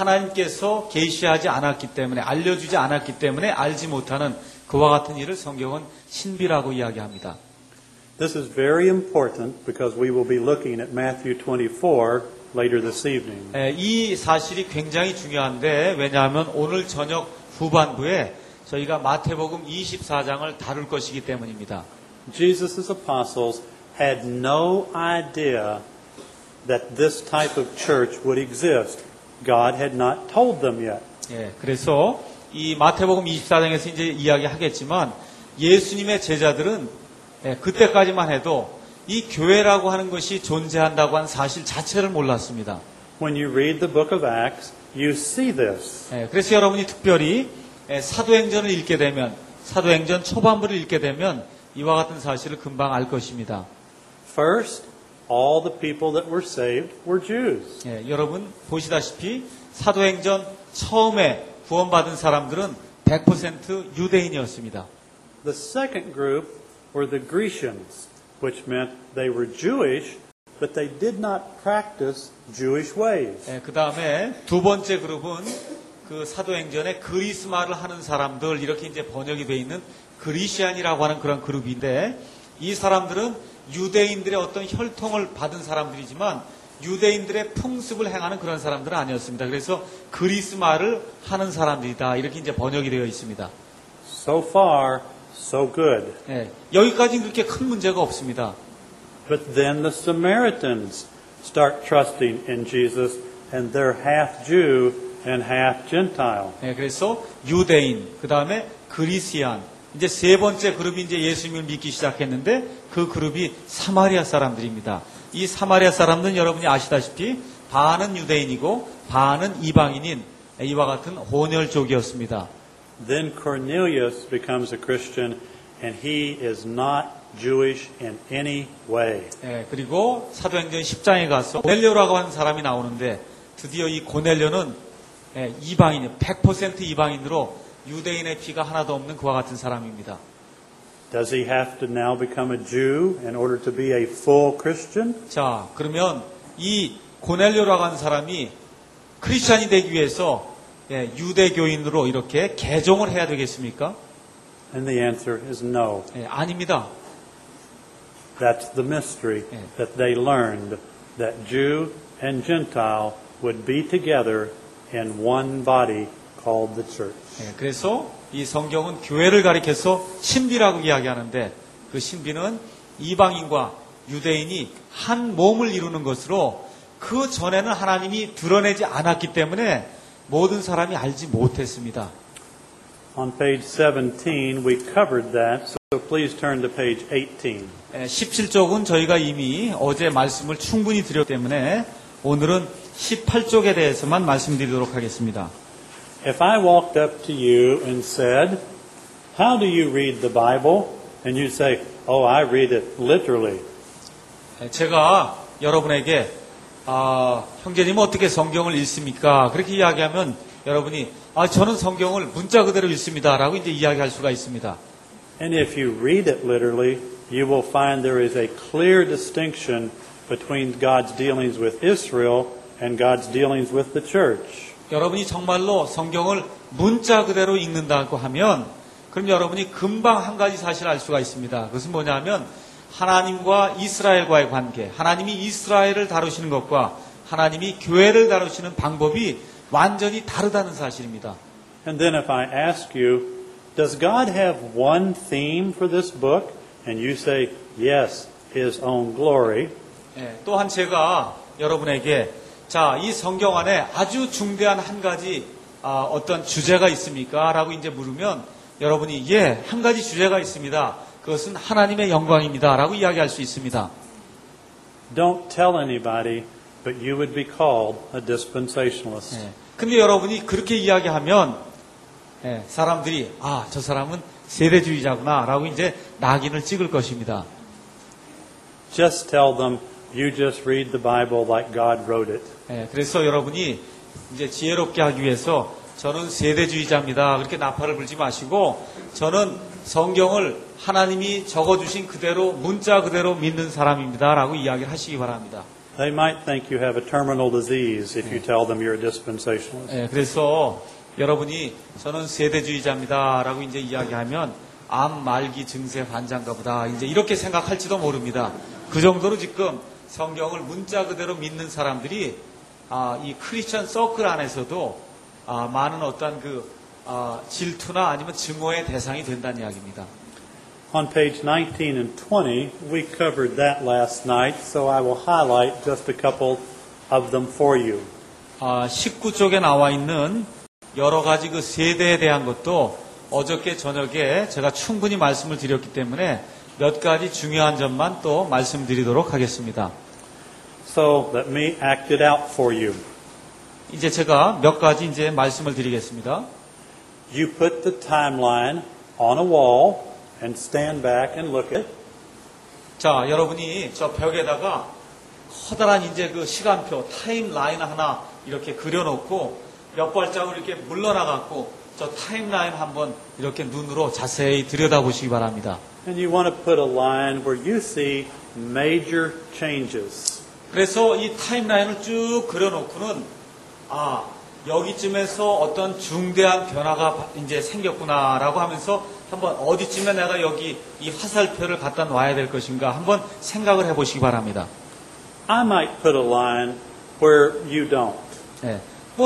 하나님께서 계시하지 않았기 때문에 알려주지 않았기 때문에 알지 못하는 그와 같은 일을 성경은 신비라고 이야기합니다. This is very important because we will be looking at Matthew 24 later this evening. 이 사실이 굉장히 중요한데 왜냐하면 오늘 저녁 후반부에 저희가 마태복음 24장을 다룰 것이기 때문입니다. Jesus' apostles had no idea that this type of church would exist. God had not told them yet. 그래서 이 마태복음 24장에서 이제 이야기하겠지만 예수님의 제자들은 그때까지만 해도 이 교회라고 하는 것이 존재한다고 한 사실 자체를 몰랐습니다. When you read the book of Acts, you see this. 그래서 여러분이 특별히 사도행전을 읽게 되면 사도행전 초반부를 읽게 되면 이와 같은 사실을 금방 알 것입니다. First, all the people that were saved were Jews. 여러분 보시다시피 사도행전 처음에 구원받은 사람들은 100% 유대인이었습니다. The second group were the Grecians, which meant they were Jewish, but they did not practice Jewish ways. 그 다음에 두 번째 그룹은 그 사도행전에 그리스말을 하는 사람들 이렇게 이제 번역이 되어 있는 그리시안이라고 하는 그런 그룹인데 이 사람들은 유대인들의 어떤 혈통을 받은 사람들이지만 유대인들의 풍습을 행하는 그런 사람들은 아니었습니다. 그래서 그리스말을 하는 사람들이다 이렇게 이제 번역이 되어 있습니다. So far, so good. 여기까지는 그렇게 큰 문제가 없습니다. But then the Samaritans start trusting in Jesus, and they're half Jew and half Gentile. 그래서 유대인, 그 다음에 그리스안, 이제 세 번째 그룹이 이제 예수님을 믿기 시작했는데 그 그룹이 사마리아 사람들입니다. 이 사마리아 사람들은 여러분이 아시다시피 반은 유대인이고 반은 이방인인 이와 같은 혼혈족이었습니다. Then Cornelius becomes a Christian, and he is not Jewish in any way. 그리고 사도행전 10장에 가서 고넬료라고 하는 사람이 나오는데 드디어 이 고넬료는 이방인, 100% 이방인으로 유대인의 피가 하나도 없는 그와 같은 사람입니다. Does he have to now become a Jew in order to be a full Christian? 자, 그러면 이 고넬료라고 하는 사람이 크리스찬이 되기 위해서 유대교인으로 이렇게 개종을 해야 되겠습니까? And the answer is no. 아닙니다. That's the mystery that they learned, that Jew and Gentile would be together in one body called the church. 그래서 이 성경은 교회를 가리켜서 신비라고 이야기하는데 그 신비는 이방인과 유대인이 한 몸을 이루는 것으로 그 전에는 하나님이 드러내지 않았기 때문에 모든 사람이 알지 못했습니다. On page 17 we covered that, so please turn to page 18. 17쪽은 저희가 이미 어제 말씀을 충분히 드렸기 때문에 오늘은 18쪽에 대해서만 말씀드리도록 하겠습니다. If I walked up to you and said, how do you read the Bible? And you say, oh, I read it literally. 제가 여러분에게 형제님 어떻게 성경을 읽습니까? 그렇게 이야기하면 여러분이 저는 성경을 문자 그대로 읽습니다 라고 이제 이야기할 수가 있습니다. And if you read it literally, you will find there is a clear distinction between God's dealings with Israel and God's dealings with the church. 여러분이 정말로 성경을 문자 그대로 읽는다고 하면 그럼 여러분이 금방 한 가지 사실을 알 수가 있습니다. 그것은 뭐냐면 하나님과 이스라엘과의 관계, 하나님이 이스라엘을 다루시는 것과 하나님이 교회를 다루시는 방법이 완전히 다르다는 사실입니다. And then if I ask you, does God have one theme for this book? And you say, yes, His own glory. 또한 제가 여러분에게 자, 이 성경 안에 아주 중대한 한 가지 어떤 주제가 있습니까? 라고 이제 물으면 여러분이 한 가지 주제가 있습니다. 그것은 하나님의 영광입니다. 라고 이야기할 수 있습니다. Don't tell anybody but you would be called a dispensationalist. 예. 근데 여러분이 그렇게 이야기하면 예, 사람들이 저 사람은 세대주의자구나라고 이제 낙인을 찍을 것입니다. Just tell them you just read the Bible like God wrote it. 예, 그래서 여러분이 이제 지혜롭게 하기 위해서 저는 세대주의자입니다. 그렇게 나팔을 불지 마시고 저는 성경을 하나님이 적어주신 그대로 문자 그대로 믿는 사람입니다라고 이야기를 하시기 바랍니다. They might think you have a terminal disease if you tell them you're a dispensationalist. 예, 그래서 여러분이 저는 세대주의자입니다라고 이제 이야기하면 암 말기 증세 환자인가 보다 이제 이렇게 생각할지도 모릅니다. 그 정도로 지금 성경을 문자 그대로 믿는 사람들이 이 크리스천 서클 안에서도 많은 어떠한 질투나 아니면 증오의 대상이 된다는 이야기입니다. On page 19 and 20, we covered that last night, so I will highlight just a couple of them for you. 19쪽에 나와 있는 여러 가지 그 세대에 대한 것도 어저께 저녁에 제가 충분히 말씀을 드렸기 때문에 몇 가지 중요한 점만 또 말씀드리도록 하겠습니다. So let me act it out for you. 이제 제가 몇 가지 이제 말씀을 드리겠습니다. You put the timeline on a wall and stand back and look at it. 자, 여러분이 저 벽에다가 커다란 이제 그 시간표, 타임라인 하나 이렇게 그려놓고 몇 발짝을 이렇게 물러나갖고 저 타임라인 한번 이렇게 눈으로 자세히 들여다보시기 바랍니다. And you want to put a line where you see major changes. 그래서 이 타임라인을 쭉 그려놓고는 여기쯤에서 어떤 중대한 변화가 이제 생겼구나라고 하면서 한번 어디쯤에 내가 여기 이 화살표를 갖다 놔야 될 것인가 한번 생각을 해보시기 바랍니다. I might put a line where you don't. 네.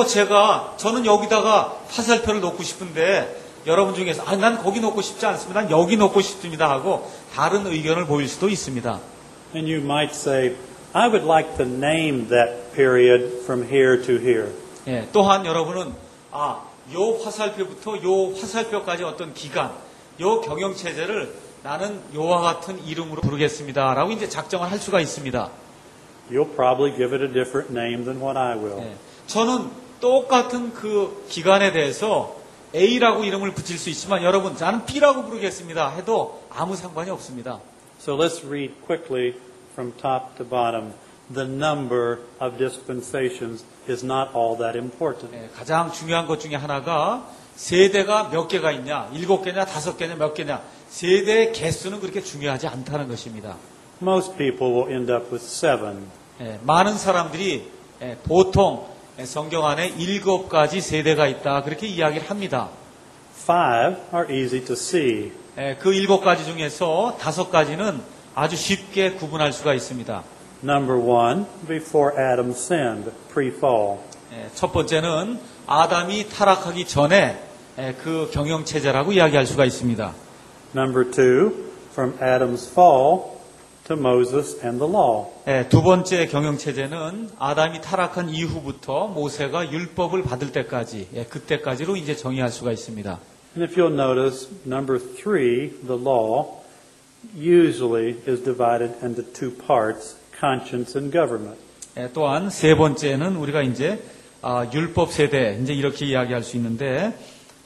저는 여기다가 화살표를 놓고 싶은데 여러분 중에서 난 거기 놓고 싶지 않습니다. 난 여기 놓고 싶습니다 하고 다른 의견을 보일 수도 있습니다. And you might say, I would like to name that period from here to here. 예, 또한 여러분은 요 화살표부터 요 화살표까지 어떤 기간, 요 경영 체제를 나는 요와 같은 이름으로 부르겠습니다라고 이제 작정을 할 수가 있습니다. You'll probably give it a different name than what I will. 예, 저는 똑같은 그 기간에 대해서 A라고 이름을 붙일 수 있지만 여러분 나는 B라고 부르겠습니다 해도 아무 상관이 없습니다. So let's read quickly from top to bottom. The number of dispensations is not all that important. 예, 가장 중요한 것 중에 하나가 세대가 몇 개가 있냐, 7개냐, 5개냐, 몇 개냐. 세대의 개수는 그렇게 중요하지 않다는 것입니다. Most people will end up with 7. 예, 많은 사람들이 보통 성경 안에 7가지 세대가 있다 그렇게 이야기를 합니다. 5 are easy to see. 그 7가지 중에서 5가지는 아주 쉽게 구분할 수가 있습니다. Number 1, before Adam sinned, pre-fall. 첫 번째는 아담이 타락하기 전에 그 경영 체제라고 이야기할 수가 있습니다. Number 2, from Adam's fall to Moses and the law. 두 번째 경영 체제는 아담이 타락한 이후부터 모세가 율법을 받을 때까지, 그때까지로 이제 정의할 수가 있습니다. And if you'll notice, number 3, the law, usually is divided into 2 parts, conscience and government. 또한 세 번째는 우리가 이제 율법 세대 이제 이렇게 이야기할 수 있는데,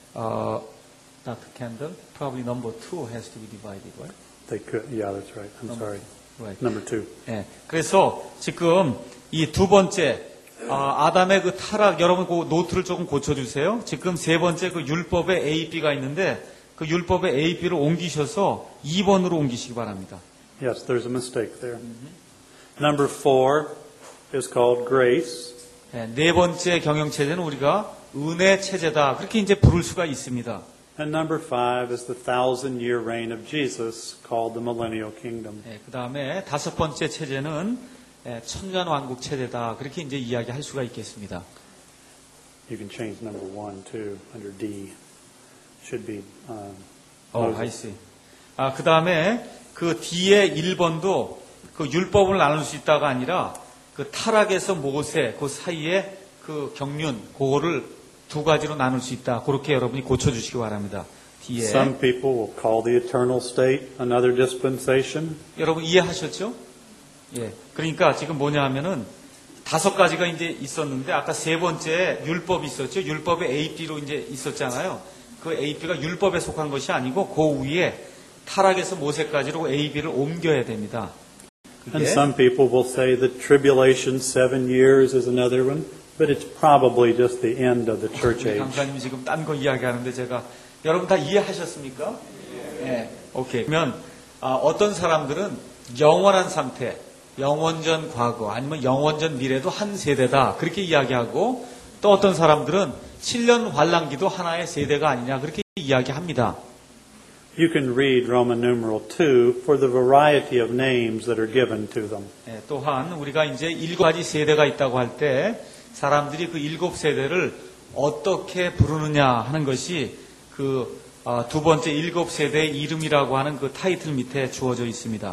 Dr. Kendall, probably number 2 has to be divided, right? They could, yeah, that's right. I'm sorry. Right. Number 2. 그래서 지금 이 두 번째 아담의 그 타락 여러분 그 노트를 조금 고쳐주세요. 지금 세 번째 그 율법의 A, B가 있는데 그 율법의 A, B를 옮기셔서 2번으로 옮기시기 바랍니다. Yes, there's a mistake there. Number 4 is called grace. 네 번째 경영 체제는 우리가 은혜 체제다 그렇게 이제 부를 수가 있습니다. And number 5 is the 1,000-year reign of Jesus, called the millennial kingdom. 그 다음에 다섯 번째 체제는 천년왕국 체제다 그렇게 이제 이야기할 수가 있겠습니다. You can change number 1 too under D. Should be. I see. 그 다음에 그 뒤에 1번도 그 율법을 나눌 수 있다가 아니라 그 타락에서 모세 그 사이에 그 경륜 그거를 두 가지로 나눌 수 있다. 그렇게 여러분이 고쳐주시기 바랍니다. 뒤에. Some people will call the eternal state another dispensation. 여러분 이해하셨죠? 예. 그러니까 지금 뭐냐 하면은 5가지가 이제 있었는데 아까 세 번째 율법이 있었죠. 율법의 AB로 이제 있었잖아요. 그 AB가 율법에 속한 것이 아니고 그 위에 타락에서 모세까지로 AB를 옮겨야 됩니다. And some people will say that tribulation 7 years is another one, but it's probably just the end of the church age. 강사님이 지금 딴 거 이야기하는데 제가 여러분 다 이해하셨습니까? 네. 오케이. 그러면 어떤 사람들은 영원한 상태, 영원전 과거 아니면 영원전 미래도 한 세대다 그렇게 이야기하고 또 어떤 사람들은 7년 환란기도 하나의 세대가 아니냐 그렇게 이야기합니다. You can read Roman numeral 2 for the variety of names that are given to them. 네, 또한 우리가 이제 7가지 세대가 있다고 할 때 사람들이 그 7세대를 어떻게 부르느냐 하는 것이 그 두 번째 7세대의 이름이라고 하는 그 타이틀 밑에 주어져 있습니다.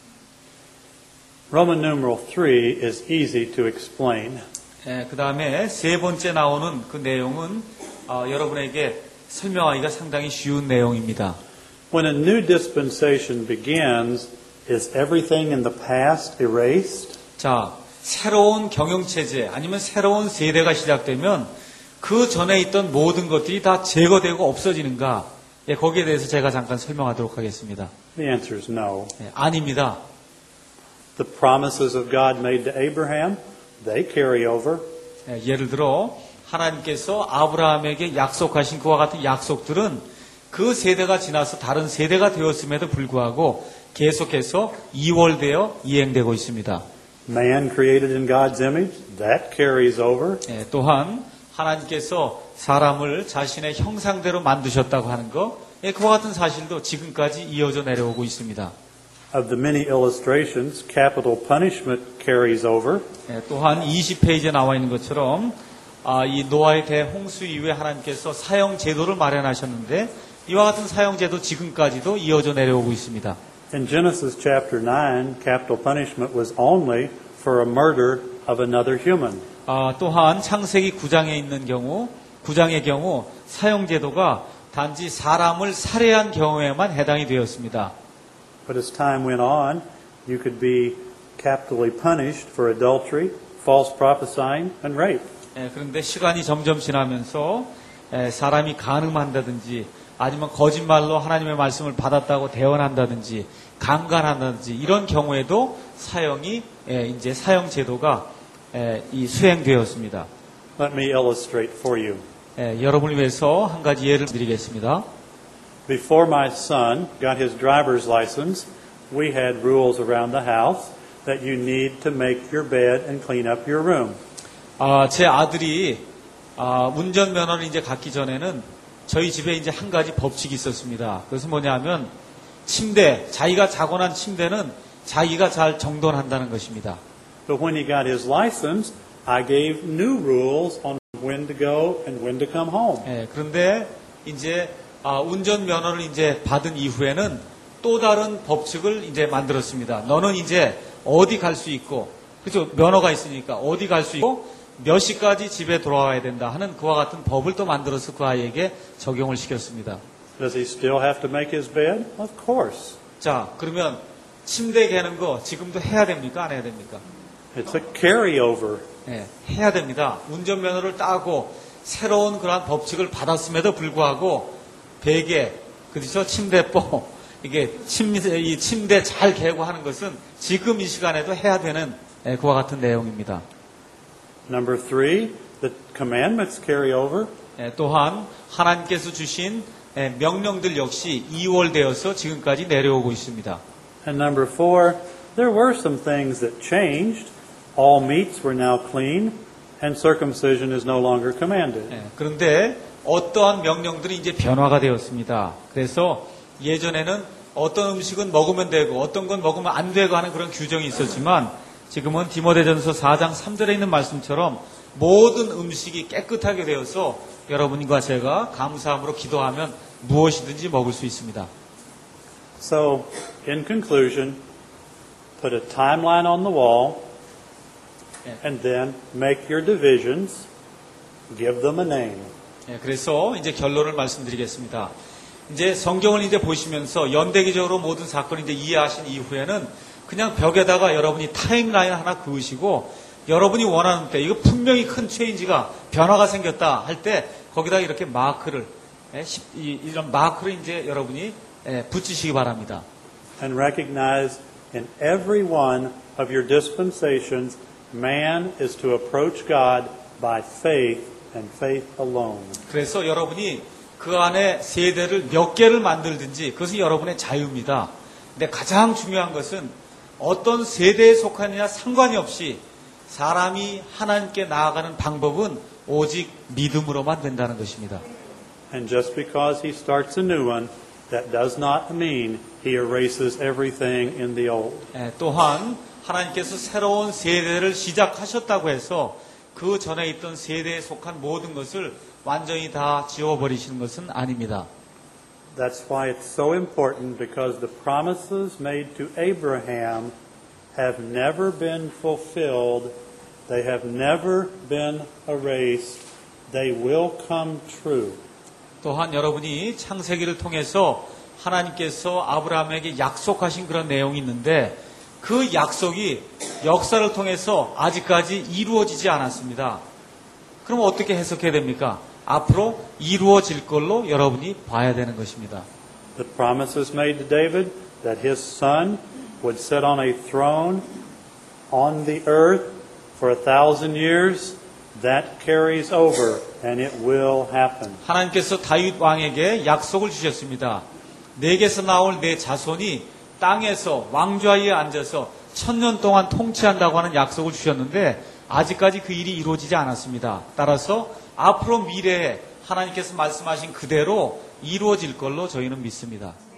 Roman numeral 3 is easy to explain. 네, 그 다음에 세 번째 나오는 그 내용은 여러분에게 설명하기가 상당히 쉬운 내용입니다. When a new dispensation begins, is everything in the past erased? 자, 새로운 경영체제 아니면 새로운 세대가 시작되면 그 전에 있던 모든 것들이 다 제거되고 없어지는가? 예, 거기에 대해서 제가 잠깐 설명하도록 하겠습니다. The answer is no. 예, 아닙니다. The promises of God made to Abraham, they carry over. 예, 예를 들어 하나님께서 아브라함에게 약속하신 그와 같은 약속들은 그 세대가 지나서 다른 세대가 되었음에도 불구하고 계속해서 이월되어 이행되고 있습니다. Man created in God's image, that carries over. 예, 또한 하나님께서 사람을 자신의 형상대로 만드셨다고 하는 것, 예, 그와 같은 사실도 지금까지 이어져 내려오고 있습니다. Of the many illustrations, capital punishment carries over. 예, 또한 20페이지에 나와 있는 것처럼 이 노아의 대홍수 이후에 하나님께서 사형 제도를 마련하셨는데 이와 같은 사형 제도 지금까지도 이어져 내려오고 있습니다. In Genesis chapter 9, capital punishment was only for a murder of another human. 또한 창세기 9장에 있는 경우, 9장의 경우 사형 제도가 단지 사람을 살해한 경우에만 해당이 되었습니다. But as time went on, you could be capitally punished for adultery, false prophesying, and rape. 그런데 시간이 점점 지나면서 사람이 간음한다든지 아니면 거짓말로 하나님의 말씀을 받았다고 대언한다든지 강간한다든지 이런 경우에도 사형이 이제 사형 제도가 수행되었습니다. Let me illustrate for you. 여러분을 위해서 한 가지 예를 드리겠습니다. Before my son got his driver's license, we had rules around the house that you need to make your bed and clean up your room. 제 아들이 운전면허를 이제 갖기 전에는 저희 집에 이제 한 가지 법칙이 있었습니다. 그것은 뭐냐면 침대, 자기가 자고 난 침대는 자기가 잘 정돈한다는 것입니다. But when he got his license, I gave new rules on when to go and when to come home. 그런데 이제 운전면허를 이제 받은 이후에는 또 다른 법칙을 이제 만들었습니다. 너는 이제 어디 갈 수 있고, 그렇죠? 면허가 있으니까 어디 갈 수 있고, 몇 시까지 집에 돌아와야 된다 하는 그와 같은 법을 또 만들어서 그 아이에게 적용을 시켰습니다. Does he still have to make his bed? Of course. 자, 그러면 침대 개는 거 지금도 해야 됩니까? 안 해야 됩니까? It's a carryover. 해야 됩니다. 운전면허를 따고 새로운 그러한 법칙을 받았음에도 불구하고 베개, 그렇죠? 침대뽀, 이게 이 침대 잘 개고 하는 것은 지금 이 시간에도 해야 되는 그와 같은 내용입니다. Number 3, the commandments carry over. 또한 하나님께서 주신 명령들 역시 이월되어서 지금까지 내려오고 있습니다. And number 4, there were some things that changed. All meats were now clean, and circumcision is no longer commanded. 그런데 어떠한 명령들이 이제 변화가 되었습니다. 그래서 예전에는 어떤 음식은 먹으면 되고 어떤 건 먹으면 안 되고 하는 그런 규정이 있었지만 지금은 디모데전서 4장 3절에 있는 말씀처럼 모든 음식이 깨끗하게 되어서 여러분과 제가 감사함으로 기도하면 무엇이든지 먹을 수 있습니다. So, in conclusion, put a timeline on the wall, and then make your divisions, give them a name. 그래서 이제 결론을 말씀드리겠습니다. 이제 성경을 이제 보시면서 연대기적으로 모든 사건을 이제 이해하신 이후에는 그냥 벽에다가 여러분이 타임라인 하나 그으시고 여러분이 원하는 때 이거 분명히 큰 체인지가 변화가 생겼다 할 때 거기다 이렇게 마크를 이런 마크를 이제 여러분이 붙이시기 바랍니다. And recognize in every one of your dispensations, man is to approach God by faith and faith alone. 그래서 여러분이 그 안에 세대를 몇 개를 만들든지 그것은 여러분의 자유입니다. 근데 가장 중요한 것은 어떤 세대에 속하느냐 상관이 없이 사람이 하나님께 나아가는 방법은 오직 믿음으로만 된다는 것입니다. And just because he starts a new one, that does not mean he erases everything in the old. 또한 하나님께서 새로운 세대를 시작하셨다고 해서 그 전에 있던 세대에 속한 모든 것을 완전히 다 지워버리시는 것은 아닙니다. That's why it's so important, because the promises made to Abraham have never been fulfilled. They have never been erased. They will come true. 또한 여러분이 창세기를 통해서 하나님께서 아브라함에게 약속하신 그런 내용이 있는데 그 약속이 역사를 통해서 아직까지 이루어지지 않았습니다. 그럼 어떻게 해석해야 됩니까? 앞으로 이루어질 걸로 여러분이 봐야 되는 것입니다. The promises made to David that his son would sit on a throne on the earth for 1,000 years, that carries over and it will happen. 하나님께서 다윗 왕에게 약속을 주셨습니다. 내게서 나올 내 자손이 땅에서 왕좌위에 앉아서 1000년 동안 통치한다고 하는 약속을 주셨는데 아직까지 그 일이 이루어지지 않았습니다. 따라서 앞으로 미래에 하나님께서 말씀하신 그대로 이루어질 걸로 저희는 믿습니다.